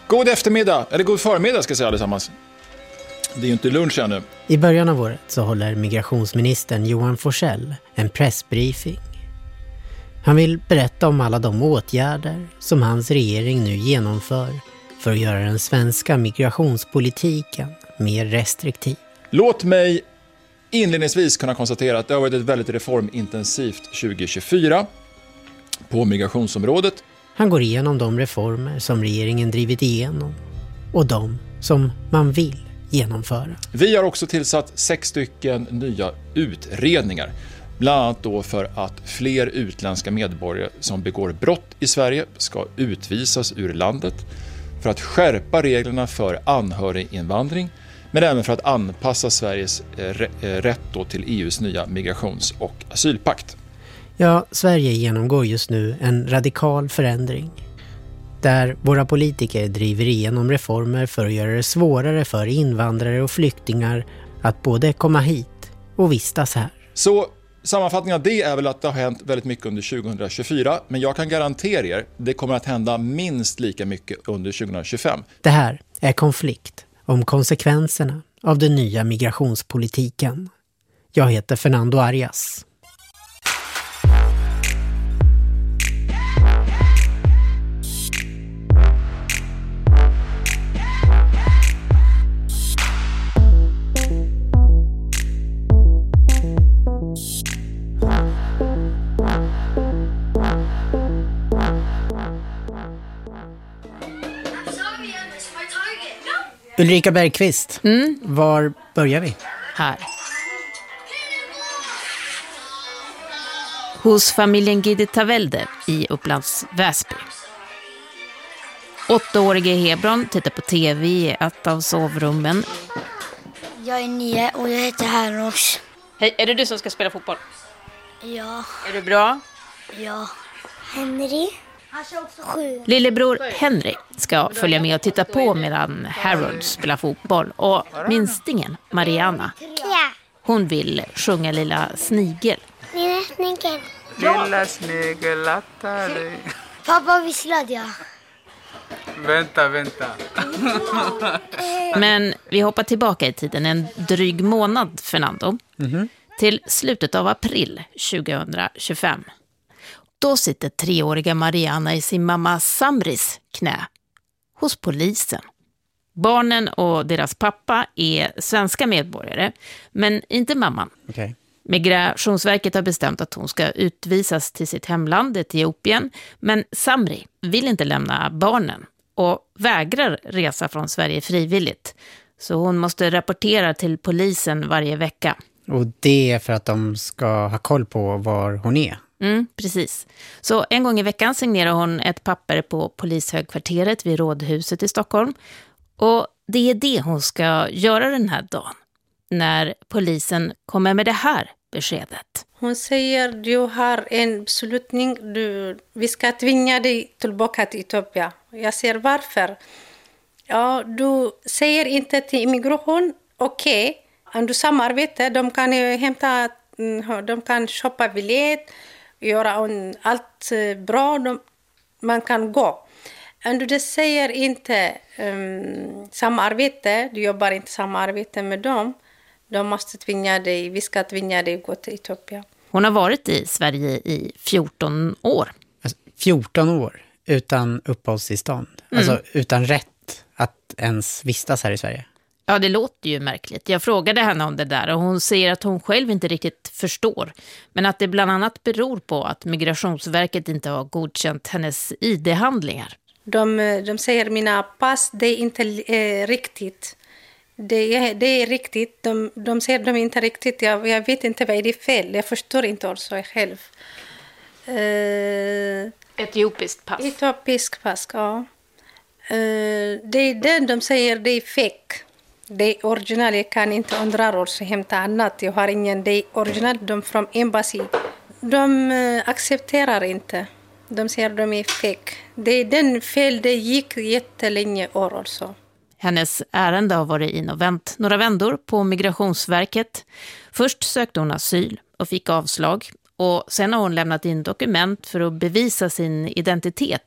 God eftermiddag, eller god förmiddag ska jag säga allesammans. Det är ju inte lunch ännu. I början av året så håller migrationsministern Johan Forssell en pressbriefing. Han vill berätta om alla de åtgärder som hans regering nu genomför för att göra den svenska migrationspolitiken mer restriktiv. Låt mig inledningsvis kunna konstatera att det har varit ett väldigt reformintensivt 2024 på migrationsområdet. Han går igenom de reformer som regeringen drivit igenom och de som man vill genomföra. Vi har också tillsatt 6 stycken nya utredningar. Bland annat då för att fler utländska medborgare som begår brott i Sverige ska utvisas ur landet. För att skärpa reglerna för anhöriginvandring. Men även för att anpassa Sveriges rätt då till EUs nya migrations- och asylpakt. Ja, Sverige genomgår just nu en radikal förändring. Där våra politiker driver igenom reformer för att göra det svårare för invandrare och flyktingar att både komma hit och vistas här. Så sammanfattningen av det är väl att det har hänt väldigt mycket under 2024. Men jag kan garantera er, det kommer att hända minst lika mycket under 2025. Det här är Konflikt om konsekvenserna av den nya migrationspolitiken. Jag heter Fernando Arias. Ulrika Bergqvist, var börjar vi? Här. Hos familjen Giditavelde i Upplands Väsby. 8-årige Hebron tittar på tv i ett av sovrummen. Jag är 9 och jag heter Herros. Hej, är det du som ska spela fotboll? Ja. Är du bra? Ja. Henry. Han kör också 7. Lillebror Henry ska följa med och titta på medan Harold spelar fotboll. Och minstingen, Mariana, hon vill sjunga Lilla Snigel. Lilla Snigel. Lilla snigel, latta dig. Pappa visslade jag. Vänta. Men vi hoppar tillbaka i tiden en dryg månad, Fernando. Till slutet av april 2025. Då sitter 3-åriga Mariana i sin mamma Samris knä hos polisen. Barnen och deras pappa är svenska medborgare, men inte mamman. Okay. Migrationsverket har bestämt att hon ska utvisas till sitt hemland, Etiopien, men Samri vill inte lämna barnen och vägrar resa från Sverige frivilligt. Så hon måste rapportera till polisen varje vecka. Och det är för att de ska ha koll på var hon är? Precis. Så en gång i veckan signerar hon ett papper på polishögkvarteret vid Rådhuset i Stockholm. Och det är det hon ska göra den här dagen. När polisen kommer med det här beskedet. Hon säger du har en beslutning. Vi ska tvinga dig tillbaka till Etiopien. Jag säger varför? Ja, du säger inte till immigration. Okej. Om du samarbetar, de kan hämta, de kan köpa biljett, göra allt bra, man kan gå. Om du säger inte samarbete, du jobbar inte samarbete med dem, de måste tvinga dig, vi ska tvinga dig att gå till Etiopien. Hon har varit i Sverige i 14 år. Alltså, 14 år utan uppehållstillstånd, alltså utan rätt att ens vistas här i Sverige. Ja, det låter ju märkligt. Jag frågade henne om det där och hon säger att hon själv inte riktigt förstår. Men att det bland annat beror på att Migrationsverket inte har godkänt hennes ID-handlingar. De säger mina pass, det är inte riktigt. Det är riktigt. De säger de är inte riktigt. Jag vet inte vad det är fel. Jag förstår inte också själv. Etiopiskt pass. Etiopiskt pass, ja. Det är den de säger det är fake. Det är original, jag kan inte undra och hämta annat. Jag har ingen, det är original, de från embassy. De accepterar inte. De säger de är fake. Det är den fel, det gick jättelänge år också. Hennes ärende har varit in och vänt några vändor på Migrationsverket. Först sökte hon asyl och fick avslag. Och sen har hon lämnat in dokument för att bevisa sin identitet.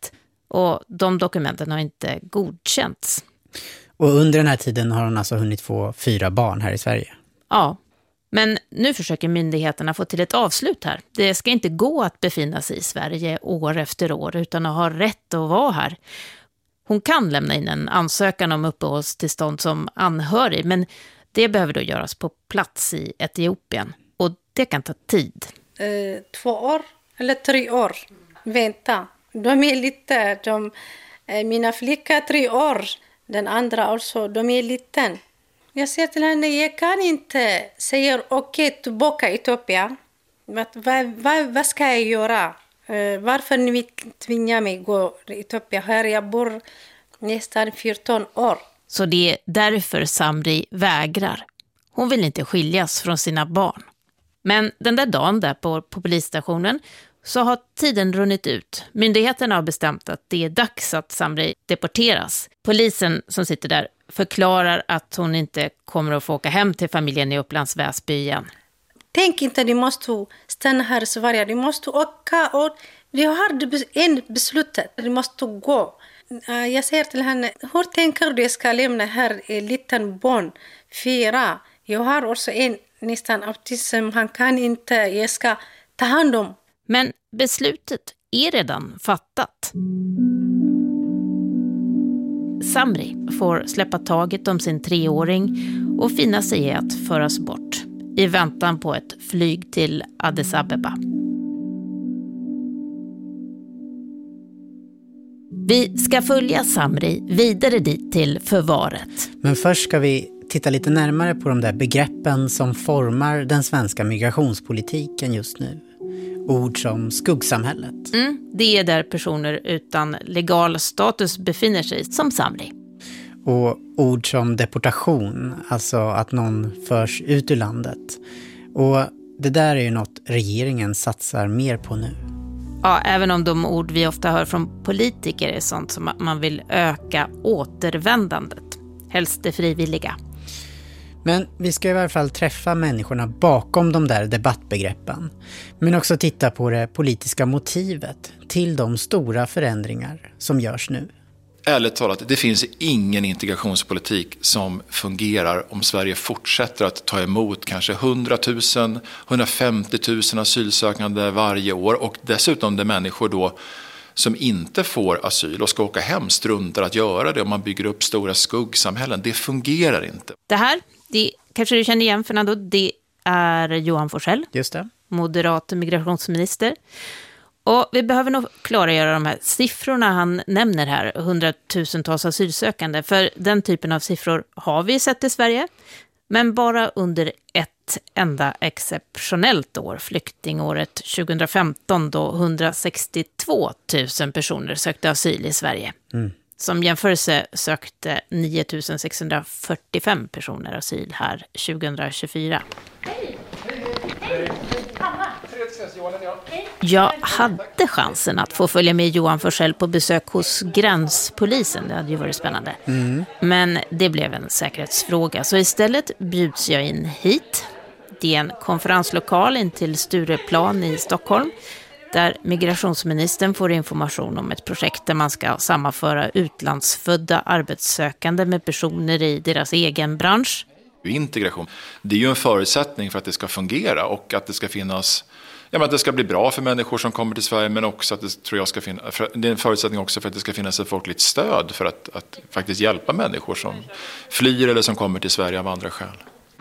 Och de dokumenten har inte godkänts. Och under den här tiden har hon alltså hunnit få 4 barn här i Sverige. Ja, men nu försöker myndigheterna få till ett avslut här. Det ska inte gå att befinna sig i Sverige år efter år utan att ha rätt att vara här. Hon kan lämna in en ansökan om uppehållstillstånd som anhörig, men det behöver då göras på plats i Etiopien. Och det kan ta tid. 2 år eller 3 år. Vänta. De är lite... mina flickor 3 år. Den andra alltså, de är liten. Jag säger till henne, jag kan inte säga okej, tillbaka i Etiopien. Vad ska jag göra? Varför ni tvingar mig gå till Etiopien? Här jag bor nästan 14 år. Så det är därför Samri vägrar. Hon vill inte skiljas från sina barn. Men den där dagen där på polisstationen så har tiden runnit ut. Myndigheterna har bestämt att det är dags att Samri deporteras. Polisen som sitter där förklarar att hon inte kommer att få åka hem till familjen i Upplands Väsby igen. Tänk inte, de måste stanna här i Sverige. De måste åka och de har en beslutet. De måste gå. Jag säger till henne, hur tänker du ska lämna här en liten barn? 4. Jag har också en nästan autism. Han kan inte, jag ska ta hand om. Men beslutet är redan fattat. Samri får släppa taget om sin 3-åring och finna sig i att föras bort i väntan på ett flyg till Addis Abeba. Vi ska följa Samri vidare dit till förvaret. Men först ska vi titta lite närmare på de där begreppen som formar den svenska migrationspolitiken just nu. Ord som skuggsamhället. Det är där personer utan legal status befinner sig, som Samri. Och ord som deportation, alltså att någon förs ut ur landet. Och det där är ju något regeringen satsar mer på nu. Ja, även om de ord vi ofta hör från politiker är sånt som att man vill öka återvändandet. Helst det frivilliga. Men vi ska i alla fall träffa människorna bakom de där debattbegreppen. Men också titta på det politiska motivet till de stora förändringar som görs nu. Ärligt talat, det finns ingen integrationspolitik som fungerar om Sverige fortsätter att ta emot kanske 100 000, 150 000 asylsökande varje år. Och dessutom det människor då som inte får asyl och ska åka hem struntar att göra det om man bygger upp stora skuggsamhällen. Det fungerar inte. Det här, det kanske du känner igen, Fernando, det är Johan Forssell. Just det. Moderat migrationsminister. Och vi behöver nog klargöra de här siffrorna han nämner här, 100 000-tals asylsökande. För den typen av siffror har vi sett i Sverige, men bara under ett enda exceptionellt år, flyktingåret 2015, då 162 000 personer sökte asyl i Sverige. Som jämförelse sökte 9 645 personer asyl här 2024. Jag hade chansen att få följa med Johan Forssell på besök hos gränspolisen. Det hade ju varit spännande. Men det blev en säkerhetsfråga. Så istället bjuds jag in hit. Det är en konferenslokal in till Stureplan i Stockholm. Där migrationsministern får information om ett projekt där man ska sammanföra utlandsfödda arbetssökande med personer i deras egen bransch. Integration, det är ju en förutsättning för att det ska fungera och att det ska finnas, att det ska bli bra för människor som kommer till Sverige, men också att det tror jag ska finnas, det är en förutsättning också för att det ska finnas ett folkligt stöd för att faktiskt hjälpa människor som flyr eller som kommer till Sverige av andra skäl.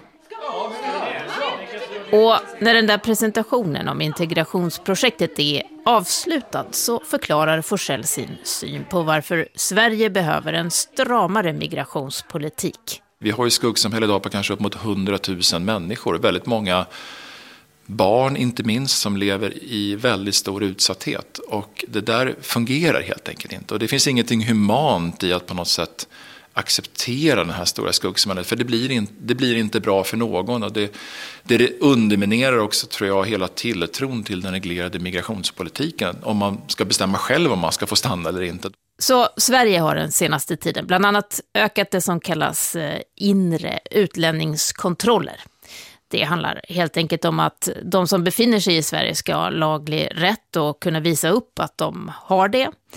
Och när den där presentationen om integrationsprojektet är avslutad så förklarar Forssell sin syn på varför Sverige behöver en stramare migrationspolitik. Vi har ju skuggsamhälle idag på kanske upp mot 100 000 människor. Väldigt många barn inte minst som lever i väldigt stor utsatthet. Och det där fungerar helt enkelt inte. Och det finns ingenting humant i att på något sätt acceptera den här stora skuggsamhället. För det blir inte bra för någon. Och det underminerar också, tror jag, hela tilltron till den reglerade migrationspolitiken. Om man ska bestämma själv om man ska få stanna eller inte. Så Sverige har den senaste tiden bland annat ökat det som kallas inre utlänningskontroller. Det handlar helt enkelt om att de som befinner sig i Sverige ska ha laglig rätt och kunna visa upp att de har det.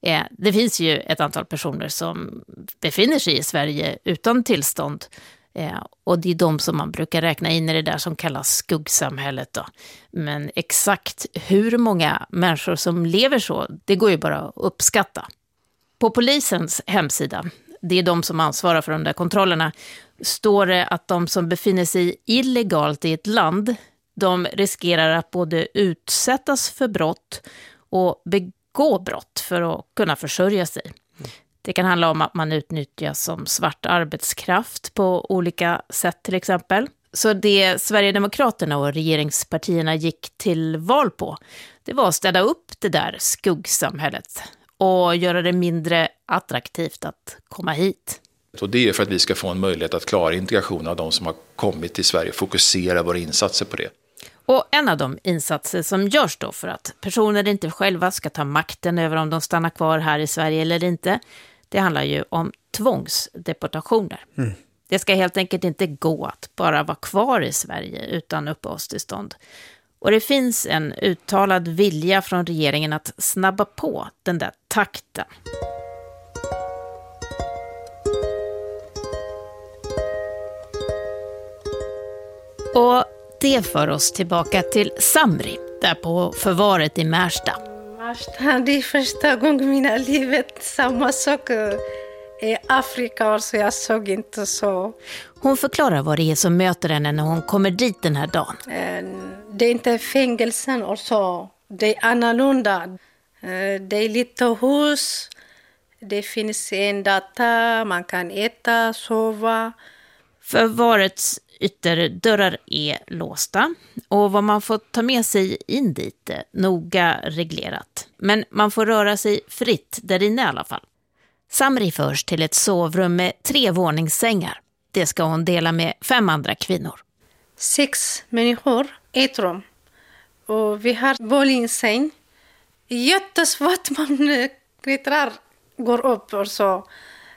Det finns ju ett antal personer som befinner sig i Sverige utan tillstånd. Och det är de som man brukar räkna in i det där som kallas skuggsamhället då. Men exakt hur många människor som lever så, det går ju bara att uppskatta. På polisens hemsida, det är de som ansvarar för de där kontrollerna, står det att de som befinner sig illegalt i ett land, de riskerar att både utsättas för brott och begå brott för att kunna försörja sig. Det kan handla om att man utnyttjas som svart arbetskraft på olika sätt till exempel. Så det Sverigedemokraterna och regeringspartierna gick till val på, det var att städa upp det där skuggsamhället och göra det mindre attraktivt att komma hit. Och det är för att vi ska få en möjlighet att klara integration av de som har kommit till Sverige och fokusera våra insatser på det. Och en av de insatser som görs då för att personer inte själva ska ta makten över om de stannar kvar här i Sverige eller inte, det handlar ju om tvångsdeportationer. Det ska helt enkelt inte gå att bara vara kvar i Sverige utan uppehållstillstånd. Och det finns en uttalad vilja från regeringen att snabba på den där takten. Och det för oss tillbaka till Samri, där på förvaret i Märsta. Märsta, det är första gången i mina livet. Samma sak i Afrika, så jag såg inte så. Hon förklarar vad det är som möter henne när hon kommer dit den här dagen. Det är inte fängelsen och så. Det är annorlunda. Det är lite hus. Det finns en data, man kan äta, sova. Förvarets ytterdörrar är låsta och vad man får ta med sig in dit är noga reglerat. Men man får röra sig fritt där inne i alla fall. Samri förs till ett sovrum med 3 våningssängar. Det ska hon dela med 5 andra kvinnor. 6 människor, 1 rum. Och vi har våningssäng. Jättesvårt man klättrar, går upp och så.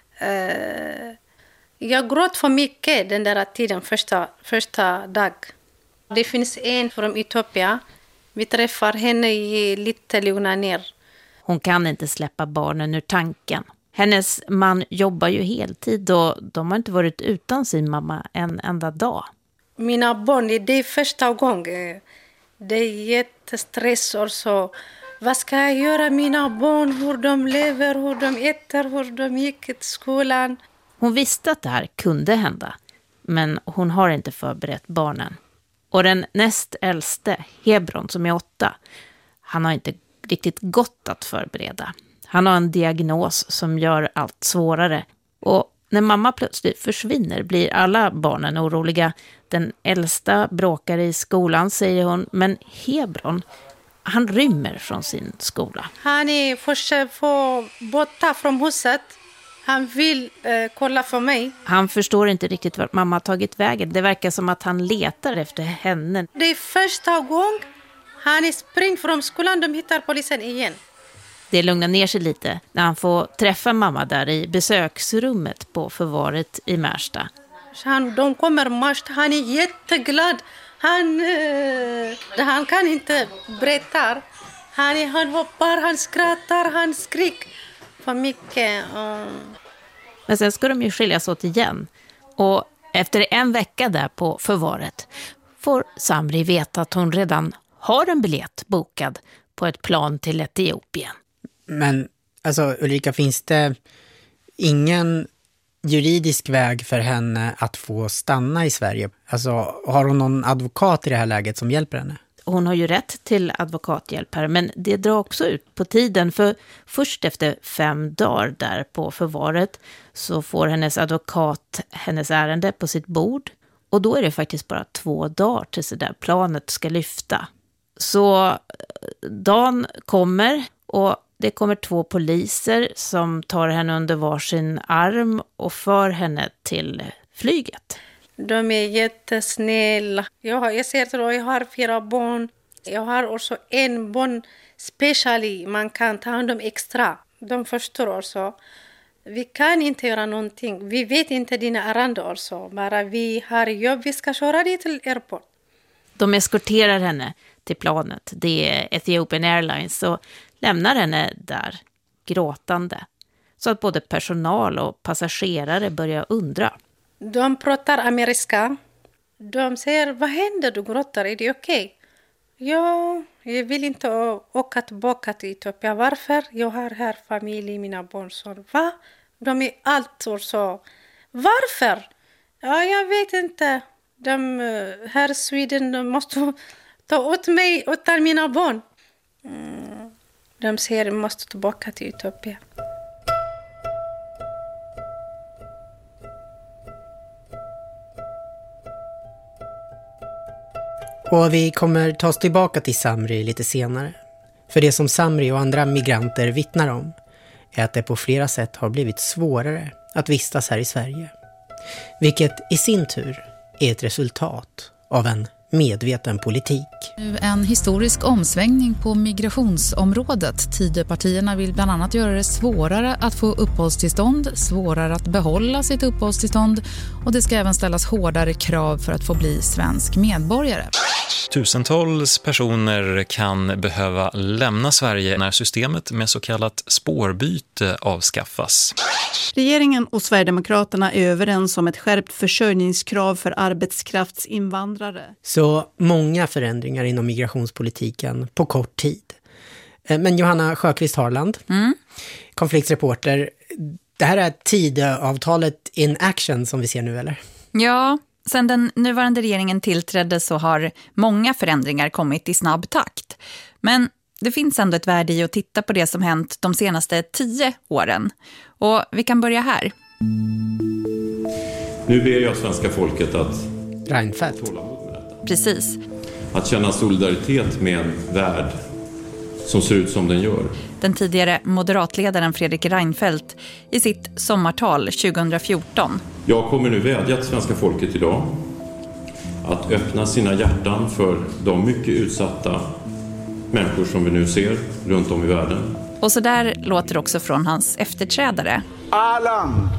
Jag gråt för mycket den där tiden, första dag. Det finns en från Etiopien. Vi träffar henne i lite lugna ner. Hon kan inte släppa barnen ur tanken. Hennes man jobbar ju heltid och de har inte varit utan sin mamma en enda dag. Mina barn, det är första gången. Det är jättestress och så. Vad ska jag göra mina barn? Hur de lever, hur de äter, hur de gick till skolan. Hon visste att det här kunde hända, men hon har inte förberett barnen. Och den näst äldste, Hebron, som är 8, han har inte riktigt gått att förbereda. Han har en diagnos som gör allt svårare. Och när mamma plötsligt försvinner blir alla barnen oroliga. Den äldsta bråkar i skolan, säger hon, men Hebron, han rymmer från sin skola. Han är försökt få borta från huset. Han vill kolla för mig. Han förstår inte riktigt vart mamma har tagit vägen. Det verkar som att han letar efter henne. Det är första gången han springer från skolan. De hittar polisen igen. Det lugnar ner sig lite när han får träffa mamma där i besöksrummet på förvaret i Märsta. De kommer Märsta. Han är jätteglad. Han kan inte berätta. Han hoppar, han skrattar, han skriker för mycket. Men sen ska de ju skiljas åt igen. Och efter 1 vecka där på förvaret får Samri veta att hon redan har en biljett bokad på ett plan till Etiopien. Men alltså Ulrika, finns det ingen juridisk väg för henne att få stanna i Sverige? Alltså har hon någon advokat i det här läget som hjälper henne? Hon har ju rätt till advokathjälp här, men det drar också ut på tiden, för först efter 5 dagar där på förvaret så får hennes advokat hennes ärende på sitt bord, och då är det faktiskt bara 2 dagar tills det där planet ska lyfta. Så dagen kommer och det kommer 2 poliser som tar henne under varsin arm och för henne till flyget. De är jättesnälla. Jag ser att jag har 4 barn. Jag har också en barn speciellt. Man kan ta hand om extra. De förstår också. Vi kan inte göra någonting. Vi vet inte dina ärenden också. Bara vi har jobb. Vi ska köra dig till airport. De eskorterar henne till planet. Det är Ethiopian Airlines, och lämnar henne där. gråtande. Så att både personal och passagerare börjar undra. De pratar amerikanska. De säger, vad händer, du gråter, är det okej? Ja, jag vill inte åka tillbaka till Etiopien. Varför? Jag har här familj, mina barn. Så, va? De är allt och så. Varför? Ja, jag vet inte. De här i Sweden, de måste ta åt mig och ta mina barn. De säger, jag måste tillbaka till Etiopien. Och vi kommer ta oss tillbaka till Samri lite senare. För det som Samri och andra migranter vittnar om är att det på flera sätt har blivit svårare att vistas här i Sverige. Vilket i sin tur är ett resultat av en medveten politik. Nu en historisk omsvängning på migrationsområdet. Tidöpartierna vill bland annat göra det svårare att få uppehållstillstånd, svårare att behålla sitt uppehållstillstånd och det ska även ställas hårdare krav för att få bli svensk medborgare. Tusentals personer kan behöva lämna Sverige när systemet med så kallat spårbyte avskaffas. Regeringen och Sverigedemokraterna är överens om ett skärpt försörjningskrav för arbetskraftsinvandrare. Så många förändringar inom migrationspolitiken på kort tid. Men Johanna Sjöqvist Harland, konfliktreporter, det här är Tidöavtalet in action som vi ser nu, eller? Ja, sedan den nuvarande regeringen tillträdde så har många förändringar kommit i snabb takt. Men det finns ändå ett värde i att titta på det som hänt de senaste 10 åren. Och vi kan börja här. Nu ber jag svenska folket att Reinfeldt. tålamod med detta. Precis. Att känna solidaritet med en värld som ser ut som den gör. Den tidigare moderatledaren Fredrik Reinfeldt i sitt sommartal 2014. Jag kommer nu vädja till svenska folket idag att öppna sina hjärtan för de mycket utsatta människor som vi nu ser runt om i världen. Och så där låter också från hans efterträdare. Alan,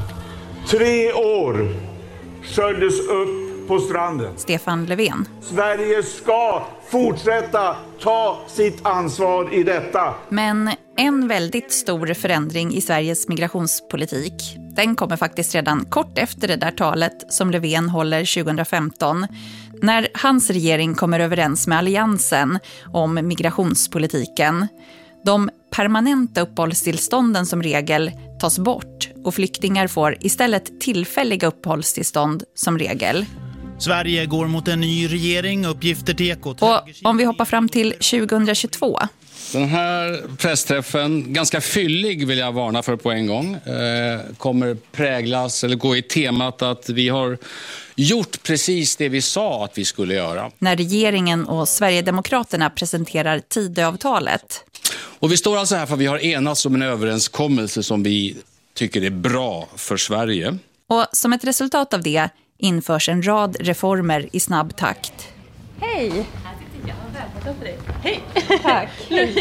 3 år, sköljdes upp på stranden. Stefan Löfven. Sverige ska fortsätta ta sitt ansvar i detta. Men en väldigt stor förändring i Sveriges migrationspolitik, den kommer faktiskt redan kort efter det där talet som Löfven håller 2015. När hans regering kommer överens med alliansen om migrationspolitiken. De permanenta uppehållstillstånden som regel tas bort och flyktingar får istället tillfälliga uppehållstillstånd som regel. Sverige går mot en ny regering, uppgifter till Ekot. Och om vi hoppar fram till 2022. Den här pressträffen, ganska fyllig vill jag varna för på en gång, kommer präglas eller gå i temat att vi har gjort precis det vi sa att vi skulle göra. När regeringen och Sverigedemokraterna presenterar Tidöavtalet. Och vi står alltså här för att vi har enats om en överenskommelse som vi tycker är bra för Sverige. Och som ett resultat av det införs en rad reformer i snabb takt. Hej! Här sitter jag. Välkommen för dig. Hej! Tack.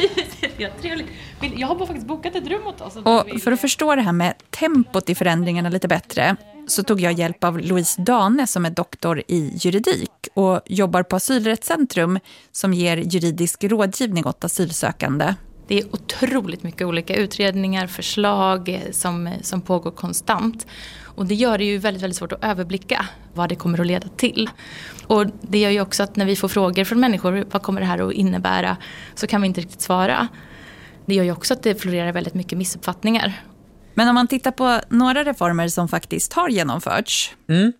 Ja, trevligt. Jag har faktiskt bokat ett rum åt oss. Och för att förstå det här med tempot i förändringarna lite bättre så tog jag hjälp av Louise Dane som är doktor i juridik och jobbar på Asylrättscentrum som ger juridisk rådgivning åt asylsökande. Det är otroligt mycket olika utredningar, förslag som pågår konstant. Och det gör det ju väldigt, väldigt svårt att överblicka vad det kommer att leda till. Och det gör ju också att när vi får frågor från människor, vad kommer det här att innebära, så kan vi inte riktigt svara. Det gör ju också att det florerar väldigt mycket missuppfattningar. Men om man tittar på några reformer som faktiskt har genomförts,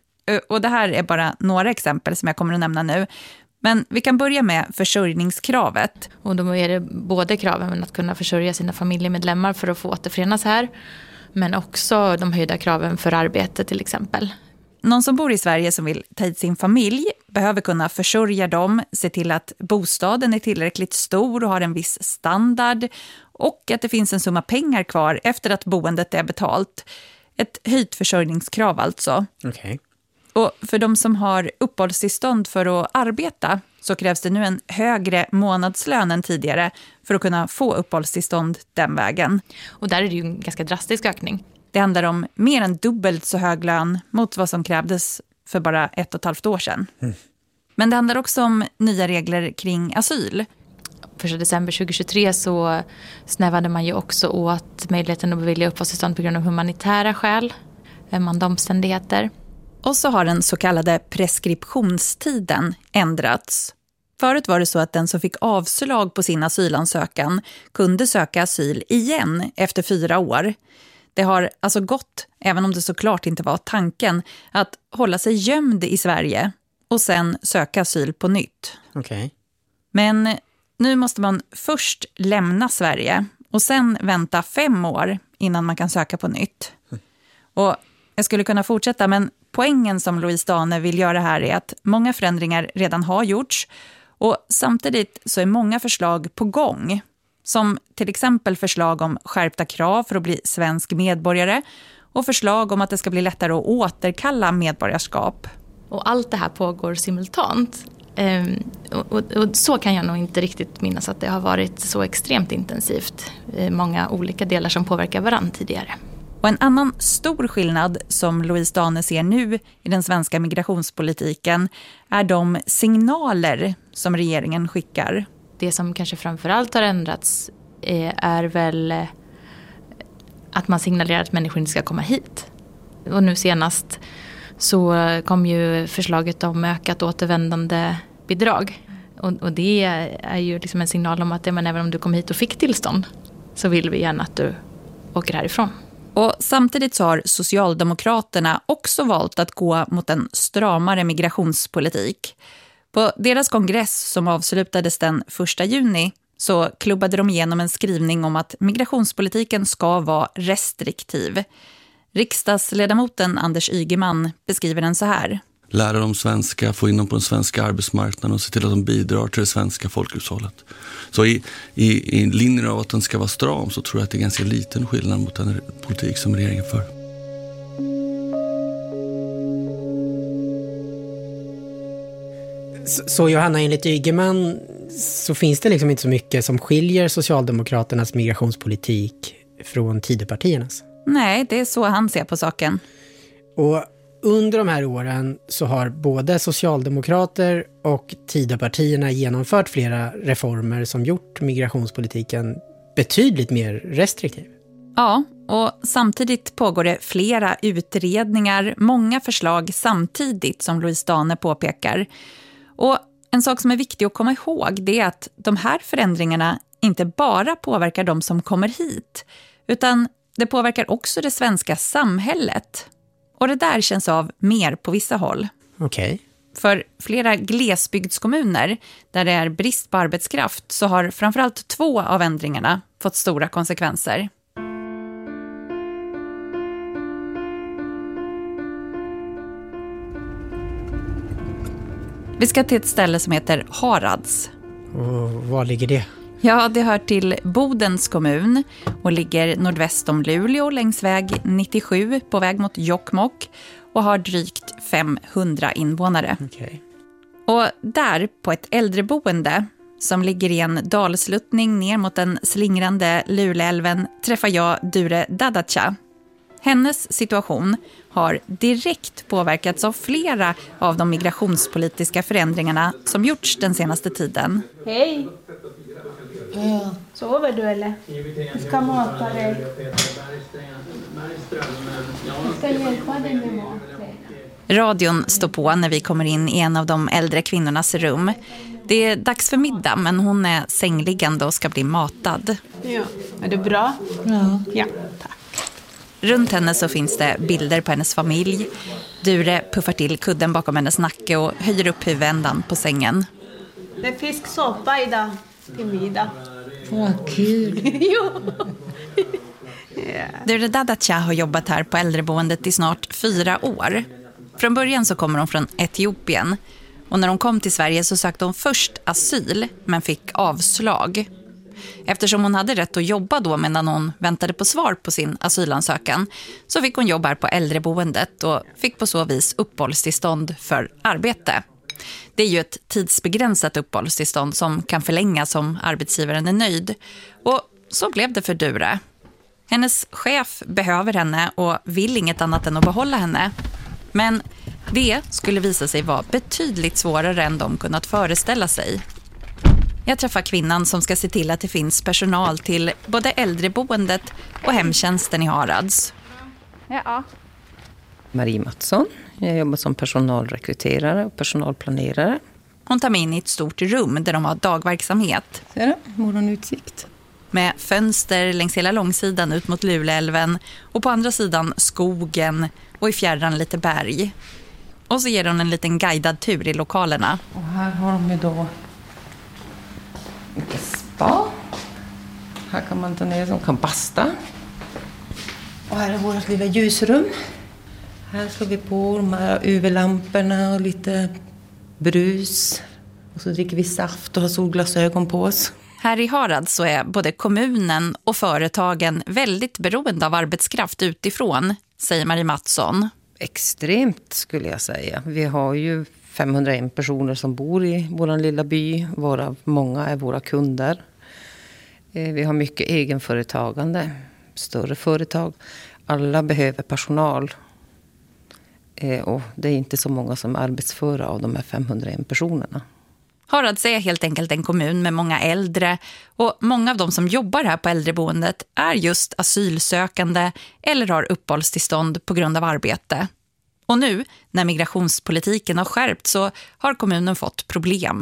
och det här är bara några exempel som jag kommer att nämna nu, men vi kan börja med försörjningskravet. Och då är det både kraven att kunna försörja sina familjemedlemmar för att få återförenas här, men också de höjda kraven för arbete till exempel. Någon som bor i Sverige som vill ta hit sin familj behöver kunna försörja dem, se till att bostaden är tillräckligt stor och har en viss standard och att det finns en summa pengar kvar efter att boendet är betalt. Ett höjt försörjningskrav alltså. Okej. Och för de som har uppehållstillstånd för att arbeta så krävs det nu en högre månadslön än tidigare för att kunna få uppehållstillstånd den vägen. Och där är det ju en ganska drastisk ökning. Det handlar om mer än dubbelt så hög lön mot vad som krävdes för bara 1,5 år sedan. Men det handlar också om nya regler kring asyl. 1 december 2023 så snävade man ju också åt möjligheten att bevilja uppehållstillstånd på grund av humanitära skäl, ömmande omständigheter. Och så har den så kallade preskriptionstiden ändrats. Förut var det så att den som fick avslag på sin asylansökan kunde söka asyl igen efter 4 år. Det har alltså gått, även om det såklart inte var tanken, att hålla sig gömd i Sverige och sen söka asyl på nytt. Okej. Men nu måste man först lämna Sverige och sen vänta 5 år innan man kan söka på nytt. Och jag skulle kunna fortsätta, men poängen som Louise Dane vill göra här är att många förändringar redan har gjorts och samtidigt så är många förslag på gång. Som till exempel förslag om skärpta krav för att bli svensk medborgare och förslag om att det ska bli lättare att återkalla medborgarskap. Och allt det här pågår simultant. Och så kan jag nog inte riktigt minnas att det har varit så extremt intensivt. Många olika delar som påverkar varandra tidigare. Och en annan stor skillnad som Louise Dane ser nu i den svenska migrationspolitiken är de signaler som regeringen skickar. Det som kanske framförallt har ändrats är väl att man signalerar att människor inte ska komma hit. Och nu senast så kom ju förslaget om ökat återvändande bidrag. Och det är ju liksom en signal om att även om du kom hit och fick tillstånd så vill vi gärna att du åker härifrån. Och samtidigt så har Socialdemokraterna också valt att gå mot en stramare migrationspolitik. På deras kongress som avslutades den 1 juni så klubbade de igenom en skrivning om att migrationspolitiken ska vara restriktiv. Riksdagsledamoten Anders Ygeman beskriver den så här. Lära dem svenska, få in dem på den svenska arbetsmarknaden och se till att de bidrar till det svenska folkhushållet. Så i linjen av att den ska vara stram så tror jag att det är ganska liten skillnad mot den politik som regeringen för. Så Johanna, enligt Ygeman så finns det liksom inte så mycket som skiljer Socialdemokraternas migrationspolitik från Tidöpartiernas? Nej, det är så han ser på saken. Och under de här åren så har både Socialdemokrater och Tidöpartierna genomfört flera reformer som gjort migrationspolitiken betydligt mer restriktiv. Ja, och samtidigt pågår det flera utredningar, många förslag samtidigt som Louise Dane påpekar. Och en sak som är viktig att komma ihåg det är att de här förändringarna inte bara påverkar de som kommer hit, utan det påverkar också det svenska samhället. Och det där känns av mer på vissa håll. Okej. För flera glesbygdskommuner där det är brist på arbetskraft så har framförallt 2 av ändringarna fått stora konsekvenser. Vi ska till ett ställe som heter Harads. Och var ligger det? Ja, det hör till Bodens kommun och ligger nordväst om Luleå längs väg 97 på väg mot Jokkmokk och har drygt 500 invånare. Okay. Och där på ett äldreboende som ligger i en dalsluttning ner mot den slingrande Luleälven träffar jag Dure Dadacha. Hennes situation har direkt påverkats av flera av de migrationspolitiska förändringarna som gjorts den senaste tiden. Hej! Sover du eller? Jag ska mata dig. Jag ska hjälpa dig med mat. Radion står på när vi kommer in i en av de äldre kvinnornas rum. Det är dags för middag men hon är sängliggande och ska bli matad. Ja, är det bra? Ja, tack. Runt henne så finns det bilder på hennes familj. Dure puffar till kudden bakom hennes nacke och höjer upp huvudändan på sängen. Det är fisksoppa idag till middag. Vad kul! Jo! Dure Dadacha har jobbat här på äldreboendet i snart 4 år. Från början så kommer hon från Etiopien. Och när hon kom till Sverige så sökte hon först asyl men fick avslag. Eftersom hon hade rätt att jobba då medan hon väntade på svar på sin asylansökan så fick hon jobba här på äldreboendet och fick på så vis uppehållstillstånd för arbete. Det är ju ett tidsbegränsat uppehållstillstånd som kan förlängas om arbetsgivaren är nöjd. Och så blev det för Dure. Hennes chef behöver henne och vill inget annat än att behålla henne. Men det skulle visa sig vara betydligt svårare än de kunnat föreställa sig. Jag träffar kvinnan som ska se till att det finns personal till både äldreboendet och hemtjänsten i Harads. Ja. Marie Mattsson. Jag jobbar som personalrekryterare och personalplanerare. Hon tar mig in i ett stort rum där de har dagverksamhet. Ser du? Morgonutsikt. Med fönster längs hela långsidan ut mot Luleälven och på andra sidan skogen och i fjärran lite berg. Och så ger de en liten guidad tur i lokalerna. Och här har de ju då lite spa. Här kan man ta ner som kan basta. Och här är vårt lilla ljusrum. Här ska vi på de här UV-lamporna och lite brus. Och så dricker vi saft och har solglasögon på oss. Här i Harads så är både kommunen och företagen väldigt beroende av arbetskraft utifrån, säger Marie Mattsson. Extremt skulle jag säga. Vi har ju 501 personer som bor i vår lilla by, varav många är våra kunder. Vi har mycket egenföretagande, större företag. Alla behöver personal. Och det är inte så många som är arbetsföra av de här 501 personerna. Harads är helt enkelt en kommun med många äldre och många av de som jobbar här på äldreboendet är just asylsökande eller har uppehållstillstånd på grund av arbete. Och nu, när migrationspolitiken har skärpt, så har kommunen fått problem.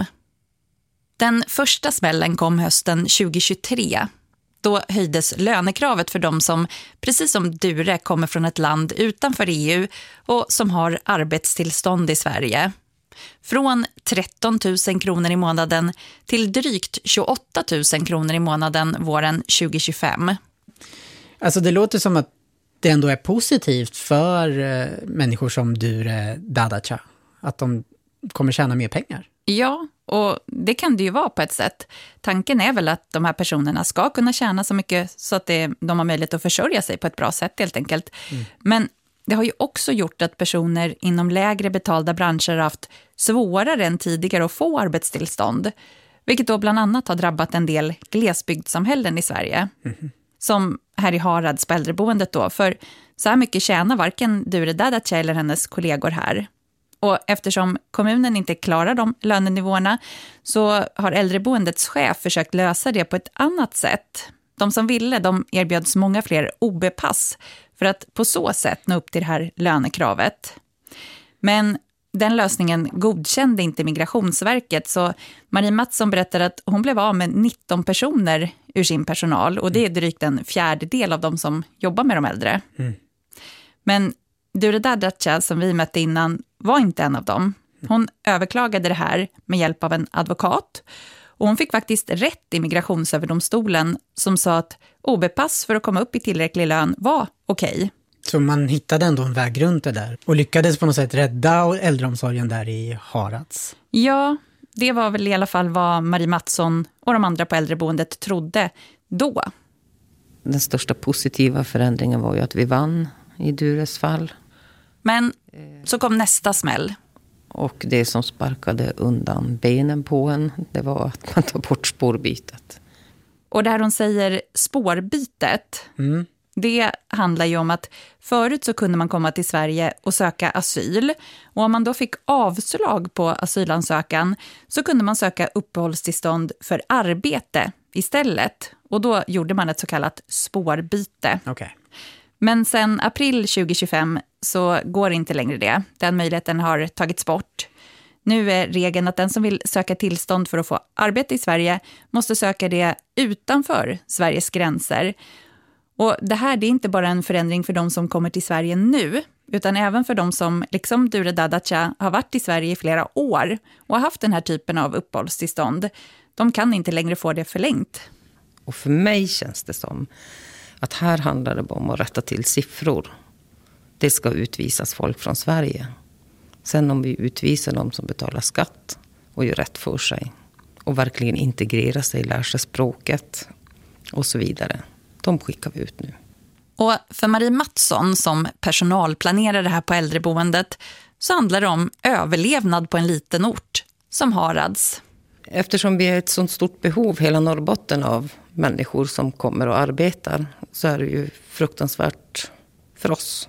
Den första smällen kom hösten 2023. Då höjdes lönekravet för de som, precis som Dure, kommer från ett land utanför EU och som har arbetstillstånd i Sverige. Från 13 000 kronor i månaden till drygt 28 000 kronor i månaden våren 2025. Alltså det låter som att det ändå är positivt för människor som Dure Dadacha. Att de kommer tjäna mer pengar. Ja, och det kan det ju vara på ett sätt. Tanken är väl att de här personerna ska kunna tjäna så mycket så att de har möjlighet att försörja sig på ett bra sätt helt enkelt. Men det har ju också gjort att personer inom lägre betalda branscher har haft svårare än tidigare att få arbetstillstånd. Vilket då bland annat har drabbat en del glesbygdssamhällen i Sverige. Som här i Harads på äldreboendet då. För så här mycket tjänar varken Dure Dadacha eller hennes kollegor här. Och eftersom kommunen inte klarar de lönenivåerna så har äldreboendets chef försökt lösa det på ett annat sätt. De som ville, de erbjöds många fler OB-pass för att på så sätt nå upp till det här lönekravet. Men den lösningen godkände inte Migrationsverket, så Marie Mattsson berättar att hon blev av med 19 personer ur sin personal och det är drygt en fjärdedel av de som jobbar med de äldre. Men Dure Dadacha som vi mötte innan var inte en av dem. Hon överklagade det här med hjälp av en advokat och hon fick faktiskt rätt i Migrationsöverdomstolen som sa att OB-pass för att komma upp i tillräcklig lön var okej. Så man hittade ändå en väg runt det där och lyckades på något sätt rädda äldreomsorgen där i Harads. Ja, det var väl i alla fall vad Marie Mattsson och de andra på äldreboendet trodde då. Den största positiva förändringen var ju att vi vann i Dures fall. Men så kom nästa smäll. Och det som sparkade undan benen på en, det var att man tar bort spårbytet. Och där hon säger spårbytet, det handlar ju om att förut så kunde man komma till Sverige och söka asyl. Och om man då fick avslag på asylansökan så kunde man söka uppehållstillstånd för arbete istället. Och då gjorde man ett så kallat spårbyte. Okay. Men sen april 2025 så går inte längre det. Den möjligheten har tagits bort. Nu är regeln att den som vill söka tillstånd för att få arbete i Sverige måste söka det utanför Sveriges gränser. Och det här det är inte bara en förändring för de som kommer till Sverige nu, utan även för de som, liksom Dure Dadacha, har varit i Sverige i flera år och har haft den här typen av uppehållstillstånd. De kan inte längre få det förlängt. Och för mig känns det som att här handlar det bara om att rätta till siffror. Det ska utvisas folk från Sverige. Sen om vi utvisar dem som betalar skatt och gör rätt för sig och verkligen integrerar sig, lär sig språket och så vidare. De skickar vi ut nu. Och för Marie Mattsson som personalplanerare här på äldreboendet så handlar det om överlevnad på en liten ort som Harads. Eftersom vi är ett sånt stort behov hela Norrbotten av människor som kommer och arbetar så är det ju fruktansvärt för oss.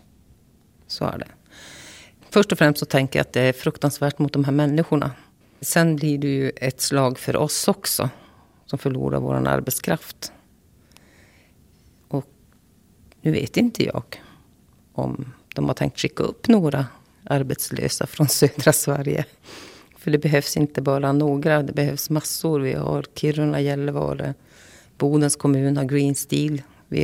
Så är det. Först och främst så tänker jag att det är fruktansvärt mot de här människorna. Sen blir det ju ett slag för oss också. som förlorar vår arbetskraft. Och nu vet inte jag om de har tänkt skicka upp några arbetslösa från södra Sverige. För det behövs inte bara några, det behövs massor. Vi har Kiruna, Gällivare, Bodens kommun har Green Steel.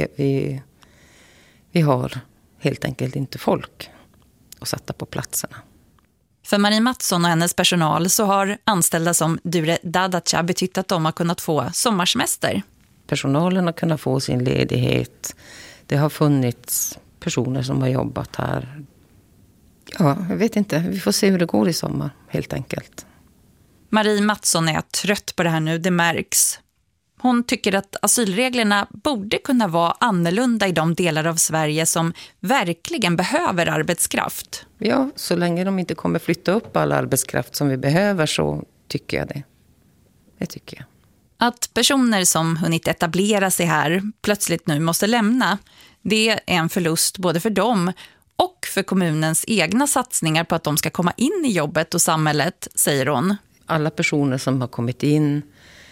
Vi har helt enkelt inte folk att sätta på platserna. För Marie Mattsson och hennes personal så har anställda som Dure Dadacha betytt att de har kunnat få sommarsemester. Personalen har kunnat få sin ledighet. Det har funnits personer som har jobbat här. Ja, jag vet inte. Vi får se hur det går i sommar, helt enkelt. Marie Mattsson är trött på det här nu, det märks. Hon tycker att asylreglerna borde kunna vara annorlunda i de delar av Sverige som verkligen behöver arbetskraft. Ja, så länge de inte kommer flytta upp all arbetskraft som vi behöver så tycker jag det. Det tycker jag. Att personer som hunnit etablera sig här plötsligt nu måste lämna, det är en förlust både för dem och för kommunens egna satsningar på att de ska komma in i jobbet och samhället, säger hon. Alla personer som har kommit in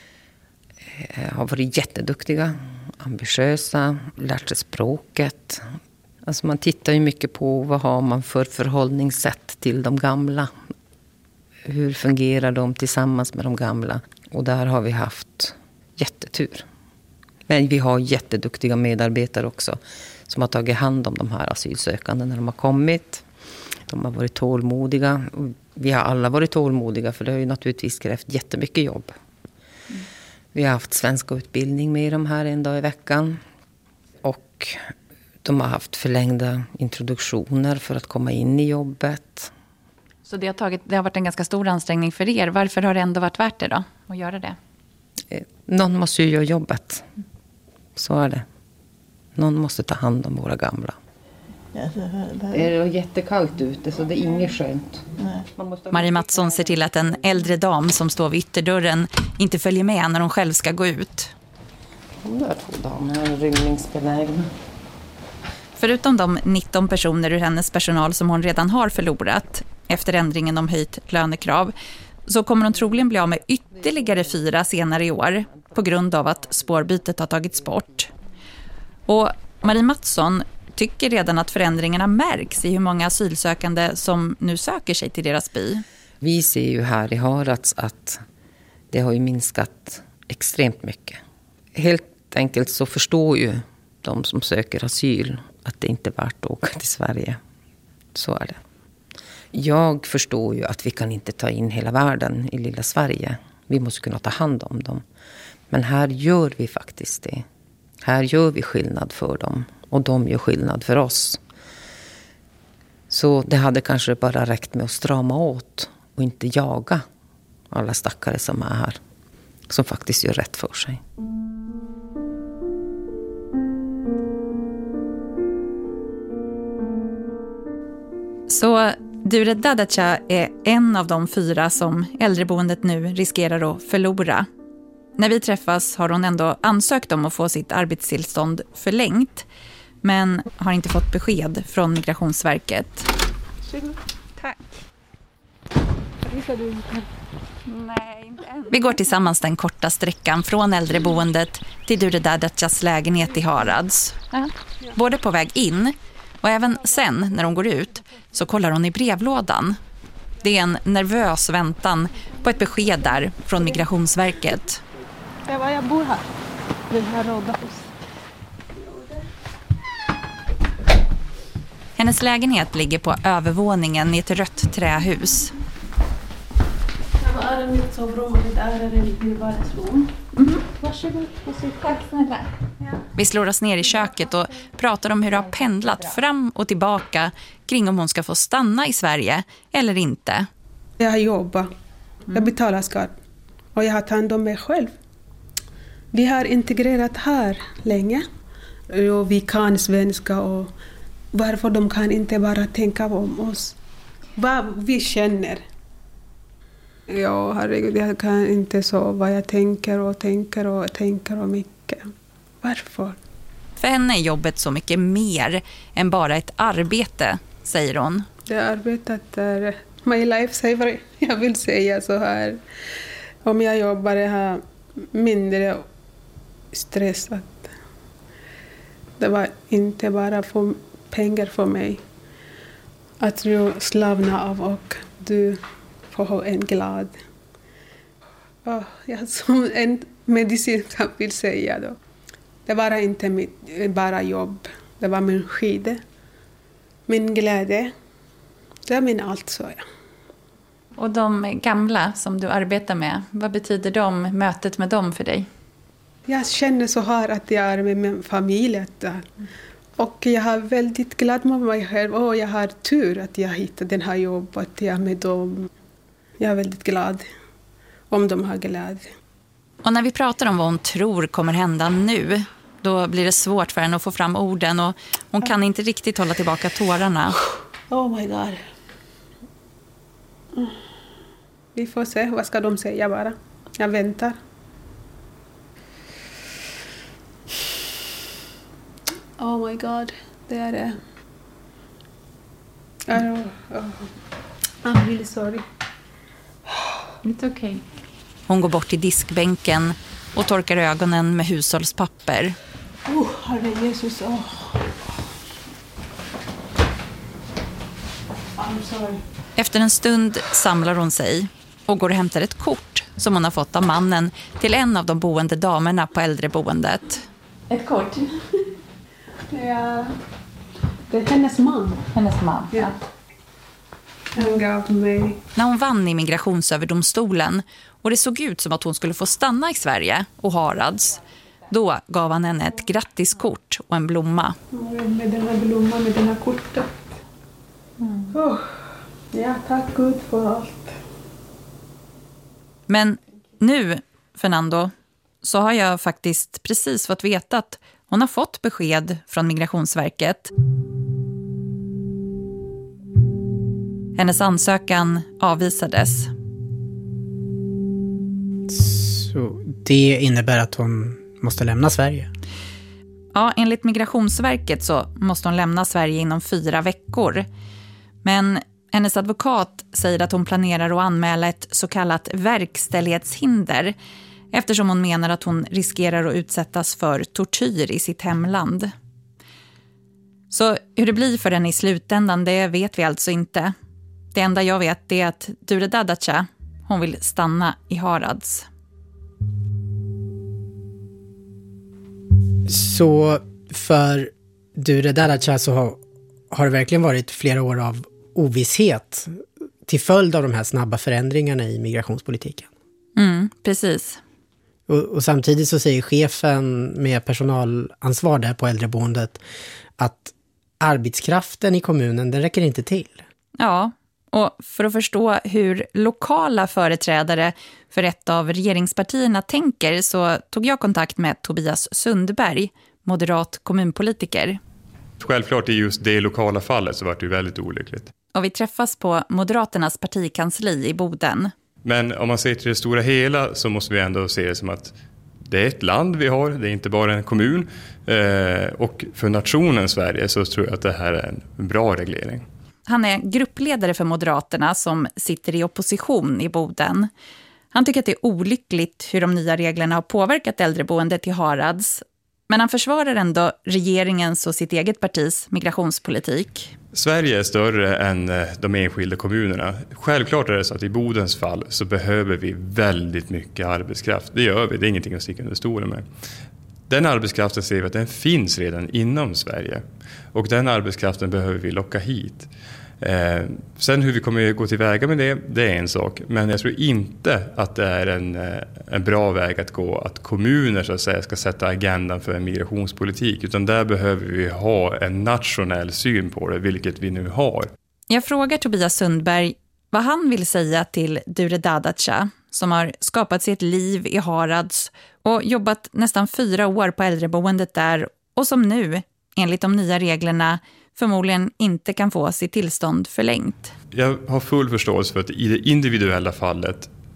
har varit jätteduktiga, ambitiösa, lärt sig språket. Alltså man tittar ju mycket på vad har man för förhållningssätt till de gamla. Hur fungerar de tillsammans med de gamla? Och där har vi haft jättetur. Men vi har jätteduktiga medarbetare också som har tagit hand om de här asylsökande när de har kommit. De har varit tålmodiga. Vi har alla varit tålmodiga för det har ju naturligtvis krävt jättemycket jobb. Vi har haft svenska utbildning med dem här en dag i veckan. Och de har haft förlängda introduktioner för att komma in i jobbet. Så det har varit en ganska stor ansträngning för er. Varför har det ändå varit värt det då att göra det? Någon måste ju göra jobbet. Så är det. Någon måste ta hand om våra gamla. Det är jättekallt ute så det är inget skönt. Marie Mattsson ser till att en äldre dam som står vid ytterdörren inte följer med när hon själv ska gå ut. De där 2 damerna är rymningsbenägna. Förutom de 19 personer ur hennes personal som hon redan har förlorat efter ändringen om höjt lönekrav så kommer hon troligen bli av med ytterligare 4 senare i år på grund av att spårbytet har tagits bort. Och Marie Mattsson tycker redan att förändringarna märks i hur många asylsökande som nu söker sig till deras by. Vi ser ju här i Harads att det har ju minskat extremt mycket. Helt enkelt så förstår ju de som söker asyl att det inte är värt att åka till Sverige. Så är det. Jag förstår ju att vi kan inte ta in hela världen i lilla Sverige. Vi måste kunna ta hand om dem. Men här gör vi faktiskt det. Här gör vi skillnad för dem. Och de gör skillnad för oss. Så det hade kanske bara räckt med att strama åt. Och inte jaga alla stackare som är här. Som faktiskt gör rätt för sig. Så Dure Dadacha är en av de 4 som äldreboendet nu riskerar att förlora. När vi träffas har hon ändå ansökt om att få sitt arbetstillstånd förlängt. Men har inte fått besked från Migrationsverket. Tack. Vi går tillsammans den korta sträckan från äldreboendet till Dure Dadachas lägenhet i Harads. Både på väg in och även sen när hon går ut så kollar hon i brevlådan. Det är en nervös väntan på ett besked där från Migrationsverket. Jag bor här. Det här rådhus. Hennes lägenhet ligger på övervåningen i ett rött trähus. Det är mitt sovrum och det där är mitt vardagsrum. Varsågod. Tack snälla. Vi slår oss ner i köket och pratar om hur det har pendlat fram och tillbaka kring om hon ska få stanna i Sverige eller inte. Jag har jobbat. Jag betalar skatt. Och jag har tagit hand om mig själv. Vi har integrerat här länge. Och vi kan svenska och varför de kan inte bara tänka om oss. Vad vi känner. Ja, herregud, jag kan inte så vad jag tänker mycket. Varför? För henne är jobbet så mycket mer än bara ett arbete, säger hon. Det arbetet är my lifesaver. Jag vill säga så här. Om jag jobbar här mindre stressad. Det var inte bara för pengar för mig. Att du slavna av och du får ha en glad. Jag som en medicin kan vill säga då. Det var inte bara jobb. Det var min skide. Min glädje. Det är min allt, så ja. Och de gamla som du arbetar med, vad betyder mötet med dem för dig? Jag känner så här att jag är med min familj. Och jag är väldigt glad med mig själv. Och jag har tur att jag hittade den här jobbet. Att jag är med dem. Jag är väldigt glad om de har glädje. Och när vi pratar om vad hon tror kommer hända nu, då blir det svårt för henne att få fram orden. Och hon kan inte riktigt hålla tillbaka tårarna. Oh my god. Vi får se, vad ska de säga bara. Jag väntar. Oh my god, det är det. I'm really sorry. It's okay. Hon går bort till diskbänken och torkar ögonen med hushållspapper. Herre Jesus. I'm sorry. Efter en stund samlar hon sig och går och hämtar ett kort som hon har fått av mannen till en av de boende damerna på äldreboendet. Ett kort? Ja, det är hennes man. Hennes man, ja. Han gav mig. När hon vann i migrationsöverdomstolen och det såg ut som att hon skulle få stanna i Sverige och Harads, då gav han henne ett grattiskort och en blomma. Med den här blomman, med den här kortet. Ja, tack Gud för allt. Men nu, Fernando, så har jag faktiskt precis fått veta att hon har fått besked från Migrationsverket. Hennes ansökan avvisades. Så det innebär att hon måste lämna Sverige? Ja, enligt Migrationsverket så måste hon lämna Sverige inom 4 veckor. Men hennes advokat säger att hon planerar att anmäla ett så kallat verkställighetshinder eftersom hon menar att hon riskerar att utsättas för tortyr i sitt hemland. Så hur det blir för henne i slutändan, det vet vi alltså inte. Det enda jag vet är att Dure Dadacha, hon vill stanna i Harads. Så för Dure Dadacha så har det verkligen varit flera år av ovisshet till följd av de här snabba förändringarna i migrationspolitiken. Precis. Och samtidigt så säger chefen med personalansvar där på äldreboendet att arbetskraften i kommunen, den räcker inte till. Ja, och för att förstå hur lokala företrädare för ett av regeringspartierna tänker så tog jag kontakt med Tobias Sundberg, moderat kommunpolitiker. Självklart i just det lokala fallet så var det ju väldigt olyckligt. Och vi träffas på Moderaternas partikansli i Boden. Men om man ser till det stora hela så måste vi ändå se det som att det är ett land vi har, det är inte bara en kommun. Och för nationen Sverige så tror jag att det här är en bra reglering. Han är gruppledare för Moderaterna som sitter i opposition i Boden. Han tycker att det är olyckligt hur de nya reglerna har påverkat äldreboendet i Harads. Men han försvarar ändå regeringens och sitt eget partis migrationspolitik. Sverige är större än de enskilda kommunerna. Självklart är det så att i Bodens fall så behöver vi väldigt mycket arbetskraft. Det gör vi, det är ingenting att sticka under stolen med. Den arbetskraften ser vi att den finns redan inom Sverige. Och den arbetskraften behöver vi locka hit. Sen hur vi kommer att gå tillväga med det är en sak. Men jag tror inte att det är en bra väg att gå att kommuner så att säga ska sätta agendan för en migrationspolitik. Utan där behöver vi ha en nationell syn på det, vilket vi nu har. Jag frågar Tobias Sundberg vad han vill säga till Dure Dadacha som har skapat sitt liv i Harads och jobbat nästan 4 år på äldreboendet där och som nu, enligt de nya reglerna, förmodligen inte kan få sitt tillstånd förlängt. Jag har full förståelse för att i det individuella fallet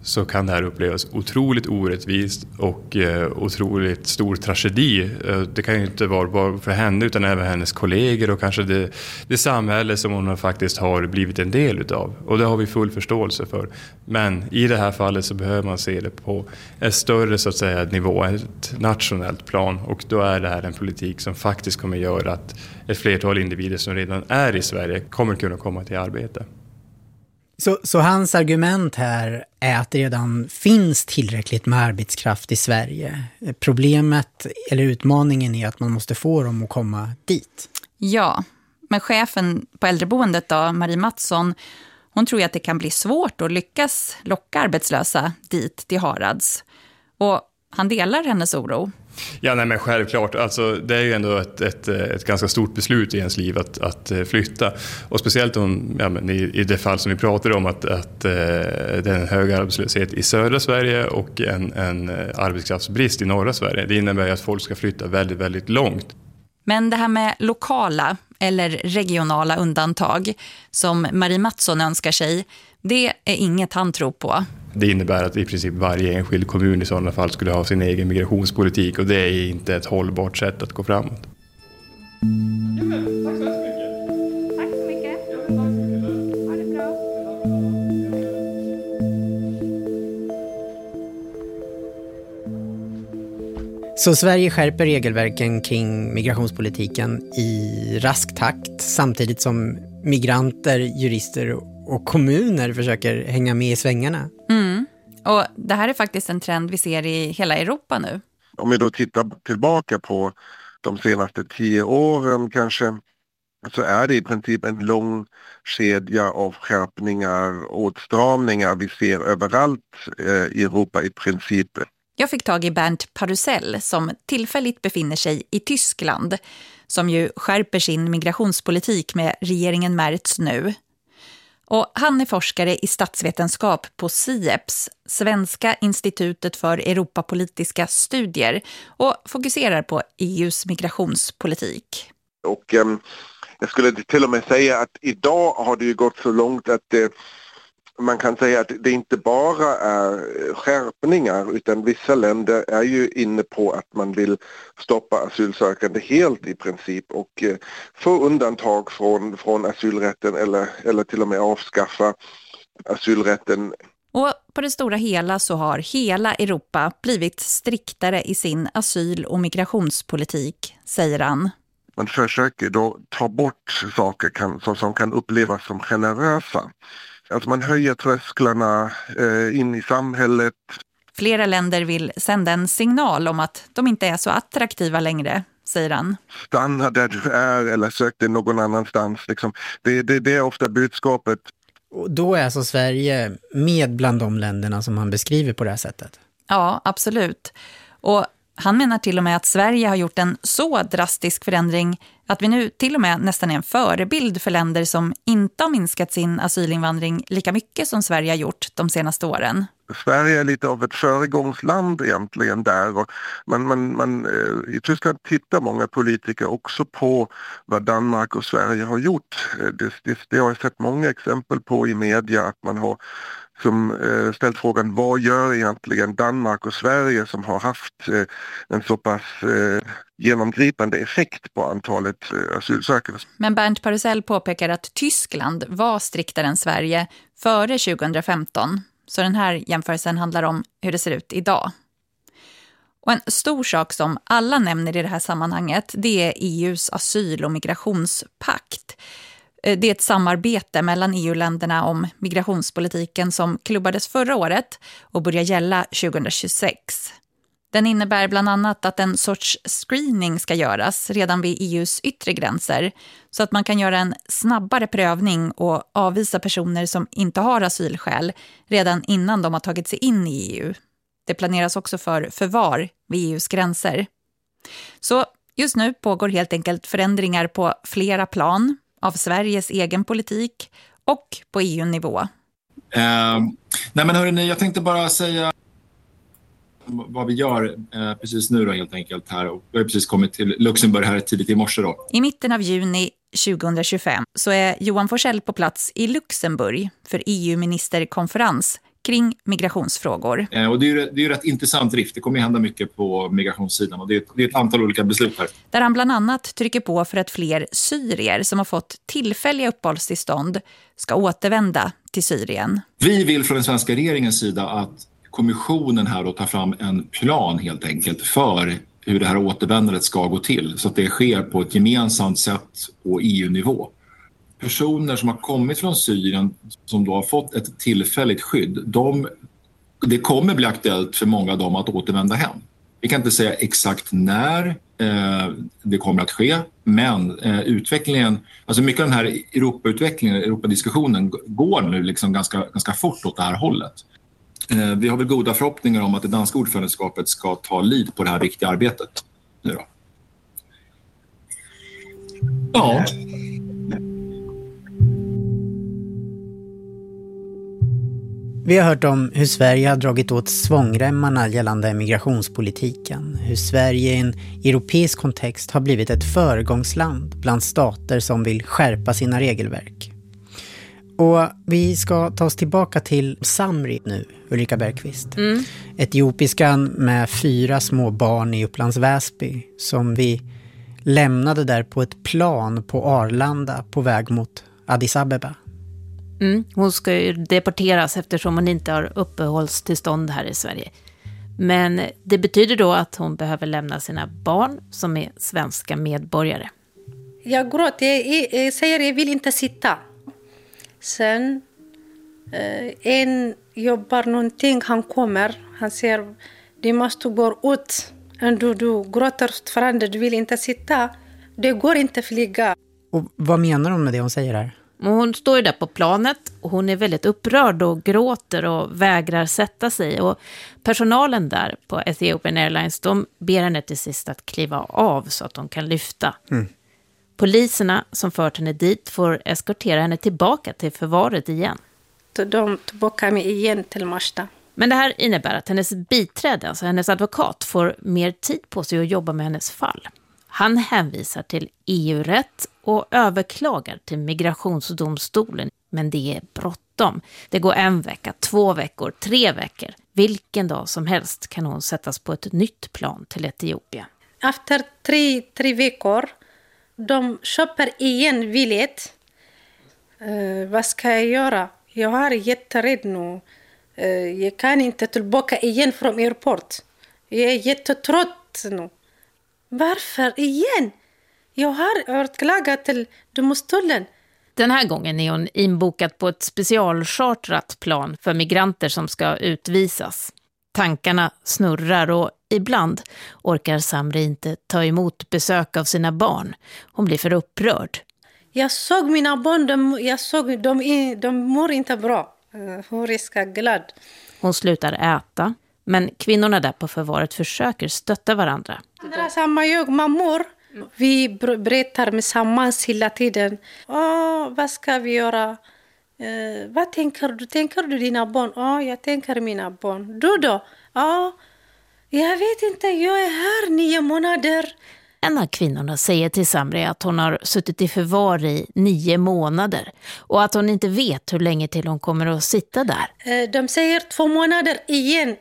så kan det här upplevas otroligt orättvist och otroligt stor tragedi. Det kan ju inte vara bara för henne utan även hennes kollegor och kanske det samhälle som hon faktiskt har blivit en del utav. Och det har vi full förståelse för. Men i det här fallet så behöver man se det på en större så att säga nivå, ett nationellt plan. Och då är det här en politik som faktiskt kommer göra att ett flertal individer som redan är i Sverige kommer kunna komma till arbete. Så hans argument här är att det redan finns tillräckligt med arbetskraft i Sverige. Problemet eller utmaningen är att man måste få dem att komma dit. Ja, men chefen på äldreboendet då, Marie Mattsson, hon tror ju att det kan bli svårt att lyckas locka arbetslösa dit till Harads. Och han delar hennes oro. Ja, nej, men självklart. Alltså, det är ju ändå ett ganska stort beslut i ens liv att flytta. Och speciellt i det fall som vi pratade om att det är en hög arbetslöshet i södra Sverige och en arbetskraftsbrist i norra Sverige. Det innebär ju att folk ska flytta väldigt, väldigt långt. Men det här med lokala eller regionala undantag som Marie Mattsson önskar sig, det är inget han tror på. Det innebär att i princip varje enskild kommun i sådana fall skulle ha sin egen migrationspolitik och det är inte ett hållbart sätt att gå framåt. Tack så mycket. Ha det bra. Så Sverige skärper regelverken kring migrationspolitiken i rask takt samtidigt som migranter, jurister och kommuner försöker hänga med i svängarna. Mm. Och det här är faktiskt en trend vi ser i hela Europa nu. Om vi då tittar tillbaka på de senaste 10 åren kanske, så är det i princip en lång kedja av skärpningar och åtstramningar vi ser överallt i Europa i princip. Jag fick tag i Bernd Parusell som tillfälligt befinner sig i Tyskland, som ju skärper sin migrationspolitik med regeringen Merz nu. Och han är forskare i statsvetenskap på SIEPS, Svenska institutet för Europapolitiska studier, och fokuserar på EUs migrationspolitik. Och jag skulle till och med säga att idag har det ju gått så långt att man kan säga att det inte bara är skärpningar utan vissa länder är ju inne på att man vill stoppa asylsökande helt i princip och få undantag från asylrätten eller till och med avskaffa asylrätten. Och på det stora hela så har hela Europa blivit striktare i sin asyl- och migrationspolitik, säger han. Man försöker då ta bort saker som kan upplevas som generösa. Alltså man höjer trösklarna in i samhället. Flera länder vill sända en signal om att de inte är så attraktiva längre, säger han. Stanna där du är eller sök dig någon annanstans. Liksom. Det är ofta budskapet. Och då är alltså Sverige med bland de länderna som han beskriver på det här sättet? Ja, absolut. Och han menar till och med att Sverige har gjort en så drastisk förändring att vi nu till och med nästan är en förebild för länder som inte har minskat sin asylinvandring lika mycket som Sverige har gjort de senaste åren. Sverige är lite av ett föregångsland egentligen där. Och i Tyskland tittar många politiker också på vad Danmark och Sverige har gjort. Det har jag sett många exempel på i media att man har ställt frågan vad gör egentligen Danmark och Sverige som har haft en så pass genomgripande effekt på antalet asylsökande. Men Bernd Parusell påpekar att Tyskland var striktare än Sverige före 2015. Så den här jämförelsen handlar om hur det ser ut idag. Och en stor sak som alla nämner i det här sammanhanget, det är EUs asyl- och migrationspakt. Det är ett samarbete mellan EU-länderna om migrationspolitiken som klubbades förra året och börjar gälla 2026. Den innebär bland annat att en sorts screening ska göras redan vid EUs yttre gränser så att man kan göra en snabbare prövning och avvisa personer som inte har asylskäl redan innan de har tagit sig in i EU. Det planeras också för förvar vid EUs gränser. Så just nu pågår helt enkelt förändringar på flera plan av Sveriges egen politik och på EU-nivå. Nej men hörrni, jag tänkte bara säga vad vi gör precis nu då helt enkelt här. Och vi har precis kommit till Luxemburg här tidigt i morse då. I mitten av juni 2025 så är Johan Forssell på plats i Luxemburg för EU-ministerkonferens kring migrationsfrågor. Och det är ju rätt intressant drift. Det kommer hända mycket på migrationssidan och det är ett antal olika beslut här. Där han bland annat trycker på för att fler syrier som har fått tillfälliga uppehållstillstånd ska återvända till Syrien. Vi vill från den svenska regeringens sida att kommissionen här då tar fram en plan helt enkelt för hur det här återvändandet ska gå till så att det sker på ett gemensamt sätt på EU-nivå. Personer som har kommit från Syrien som då har fått ett tillfälligt skydd, det kommer bli aktuellt för många av dem att återvända hem. Vi kan inte säga exakt när det kommer att ske, men utvecklingen, alltså mycket av den här Europa-utvecklingen, Europadiskussionen går nu liksom ganska fort åt det här hållet. Vi har väl goda förhoppningar om att det danska ordförandeskapet ska ta lid på det här viktiga arbetet nu då. Ja. Vi har hört om hur Sverige har dragit åt svångremmarna gällande migrationspolitiken. Hur Sverige i en europeisk kontext har blivit ett föregångsland bland stater som vill skärpa sina regelverk. Och vi ska ta oss tillbaka till Samri nu, Ulrika Bergqvist. Etiopiskan med 4 små barn i Upplands Väsby som vi lämnade där på ett plan på Arlanda på väg mot Addis Abeba. Hon ska ju deporteras eftersom hon inte har uppehållstillstånd här i Sverige. Men det betyder då att hon behöver lämna sina barn som är svenska medborgare. Jag gråter, jag säger jag vill inte sitta. Sen en jobbar någonting, han kommer, han säger du måste gå ut. Ändå du gråter fortfarande, du vill inte sitta. Det går inte flyga. Och vad menar hon med det hon säger här? Hon står ju där på planet och hon är väldigt upprörd och gråter och vägrar sätta sig. Och personalen där på Ethiopian Airlines, de ber henne till sist att kliva av så att de kan lyfta. Poliserna som fört henne dit får eskortera henne tillbaka till förvaret igen. De tillbaka mig igen till Marsta. Men det här innebär att hennes biträde, alltså hennes advokat, får mer tid på sig att jobba med hennes fall. Han hänvisar till EU-rätt och överklagar till migrationsdomstolen. Men det är bråttom. Det går 1 vecka, 2 veckor, 3 veckor. Vilken dag som helst kan hon sättas på ett nytt plan till Etiopien. Efter 3 veckor, de köper igen villigt. Vad ska jag göra? Jag är jätterädd nu. Jag kan inte tillbaka igen från airport. Jag är jättetrött nu. Varför igen? Jag har överklagat till domstolen. Den här gången är hon inbokad på ett specialchartrat plan för migranter som ska utvisas. Tankarna snurrar och ibland orkar Samri inte ta emot besök av sina barn. Hon blir för upprörd. Jag såg mina barn, de mår inte bra. Hon är glad. Hon slutar äta, men kvinnorna där på förvaret försöker stötta varandra. Samma jag, mammor. Vi berättar med sammans hela tiden. Vad ska vi göra? Vad tänker du? Tänker du dina barn? Jag tänker mina barn. Du då? Jag vet inte, jag är här 9 månader. En av kvinnorna säger till Samri att hon har suttit i förvar i 9 månader och att hon inte vet hur länge till hon kommer att sitta där. De säger 2 månader igen.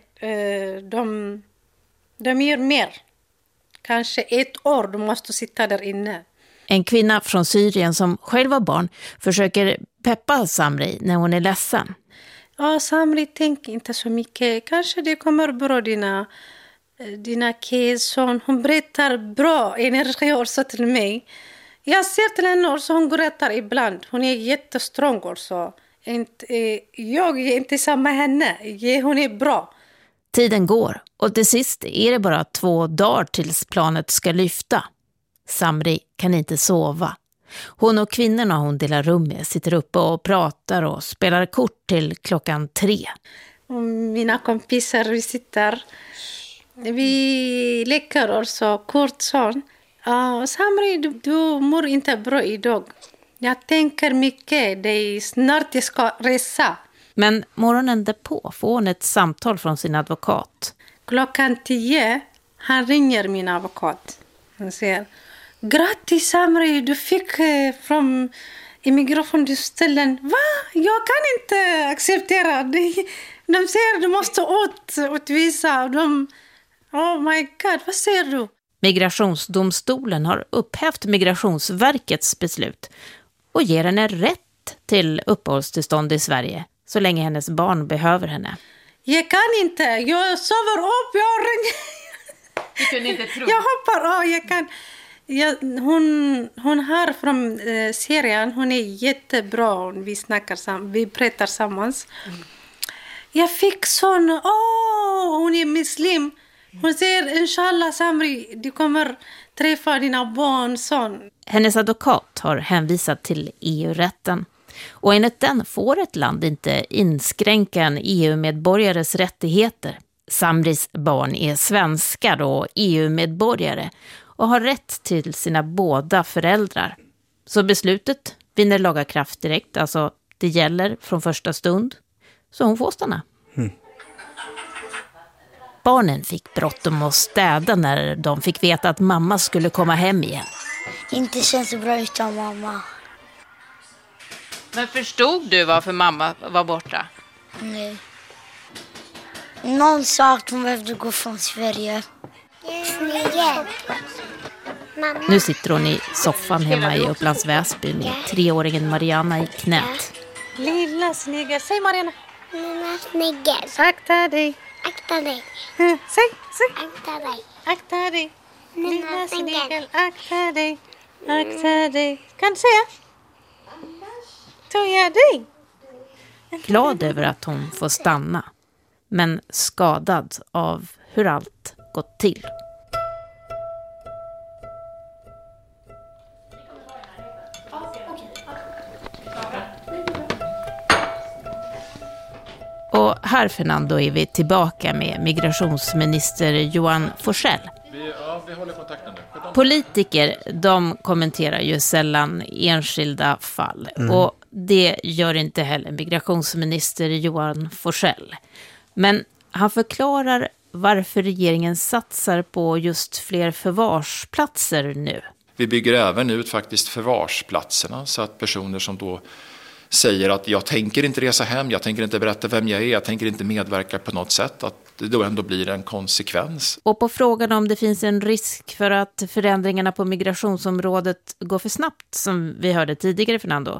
De gör mer. Kanske 1 år du måste sitta där inne. En kvinna från Syrien som själv har barn försöker peppa Samri när hon är ledsen. Samri, tänk inte så mycket. Kanske det kommer bra dina kids. Hon berättar bra energi också till mig. Jag ser till henne också, hon berättar ibland. Hon är jättestrong också. Jag är inte samma henne. Hon är bra. Tiden går och till sist är det bara 2 dagar tills planet ska lyfta. Samri kan inte sova. Hon och kvinnorna hon delar rum med sitter uppe och pratar och spelar kort till 3:00. Mina kompisar vi sitter. Vi leker också kort sån. Samri, du mår inte bra idag. Jag tänker mycket. Det är snart jag ska resa. Men morgonen därpå får hon ett samtal från sin advokat. 10:00, han ringer min advokat. Han säger, grattis Samri, du fick från immigrationsställen. Va? Jag kan inte acceptera det. De säger du måste utvisa dem. Oh my god, vad säger du? Migrationsdomstolen har upphävt Migrationsverkets beslut och ger henne rätt till uppehållstillstånd i Sverige så länge hennes barn behöver henne. Jag kan inte, jag sover upp, jag ringer. Du kunde inte tro. Jag hoppar, jag kan. Hon här från Syrien, hon är jättebra. Vi pratar tillsammans. Jag fick sån, hon är muslim. Hon säger, inshallah Samri, du kommer träffa dina barn, son. Hennes advokat har hänvisat till EU-rätten. Och enligt den får ett land inte inskränka en EU-medborgares rättigheter. Samris barn är svenskar och EU-medborgare och har rätt till sina båda föräldrar. Så beslutet vinner laga kraft direkt, alltså det gäller från första stund. Så hon får stanna. Barnen fick bråttom att städa när de fick veta att mamma skulle komma hem igen. Inte känns så bra utan mamma. Men förstod du varför mamma var borta? Nej. Någon sa att hon behövde gå från Sverige. Nu sitter hon i soffan hemma i Upplands Väsby med 3-åringen Mariana i knät. Lilla snygga, säg Mariana. Lilla snygga. Akta dig. Akta dig. Säg. Akta dig. Akta dig. Lilla snigel, akta dig. Akta dig. Kan du säga? Tog jag dig? Glad över att hon får stanna, men skadad av hur allt gått till. Och här, Fernando, är vi tillbaka med migrationsminister Johan Forssell. Vi håller kontakten nu. Politiker, de kommenterar ju sällan enskilda fall. Och det gör inte heller migrationsminister Johan Forssell. Men han förklarar varför regeringen satsar på just fler förvarsplatser nu. Vi bygger även ut faktiskt förvarsplatserna så att personer som då säger att jag tänker inte resa hem, jag tänker inte berätta vem jag är, jag tänker inte medverka på något sätt, att det då ändå blir en konsekvens. Och på frågan om det finns en risk för att förändringarna på migrationsområdet går för snabbt, som vi hörde tidigare, Fernando,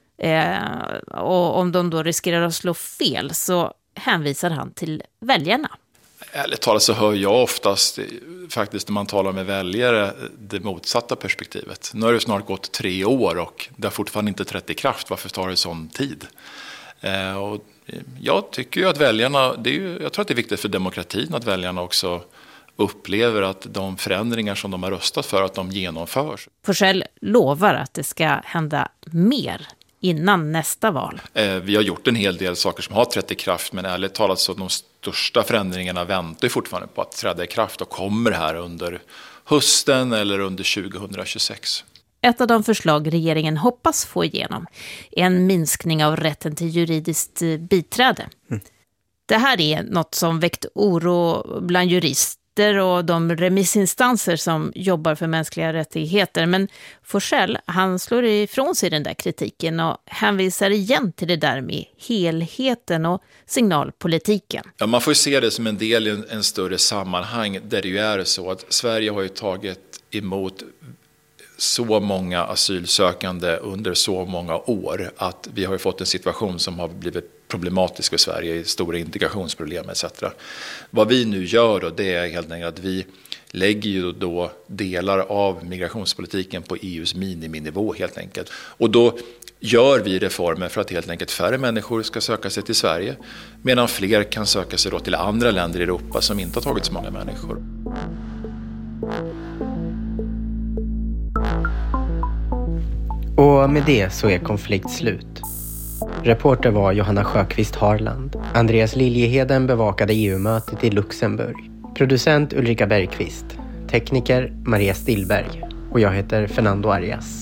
och om de då riskerar att slå fel, så hänvisar han till väljarna. Ärligt talat så hör jag oftast faktiskt när man talar med väljare det motsatta perspektivet. Nu har det snart gått 3 år och det har fortfarande inte trätt i kraft. Varför tar det sån tid? Och jag tycker ju att väljarna, jag tror att det är viktigt för demokratin att väljarna också upplever att de förändringar som de har röstat för, att de genomförs. Forssell lovar att det ska hända mer innan nästa val. Vi har gjort en hel del saker som har trätt i kraft, men ärligt talat så de största förändringarna väntar fortfarande på att träda i kraft och kommer här under hösten eller under 2026. Ett av de förslag regeringen hoppas få igenom är en minskning av rätten till juridiskt biträde. Det här är något som väckt oro bland jurister och de remissinstanser som jobbar för mänskliga rättigheter. Men Forssell, han slår ifrån sig den där kritiken och hänvisar igen till det där med helheten och signalpolitiken. Ja, man får se det som en del i en större sammanhang där det ju är så att Sverige har ju tagit emot så många asylsökande under så många år att vi har ju fått en situation som har blivit problematisk för Sverige i stora integrationsproblem etc. Vad vi nu gör då, det är helt enkelt att vi lägger ju då delar av migrationspolitiken på EUs miniminivå helt enkelt. Och då gör vi reformer för att helt enkelt färre människor ska söka sig till Sverige medan fler kan söka sig då till andra länder i Europa som inte har tagit så många människor. Och med det så är konflikt slut. Reporter var Johanna Sjöqvist Harland. Andreas Liljeheden bevakade EU-mötet i Luxemburg. Producent Ulrika Bergqvist. Tekniker Maria Stillberg. Och jag heter Fernando Arias.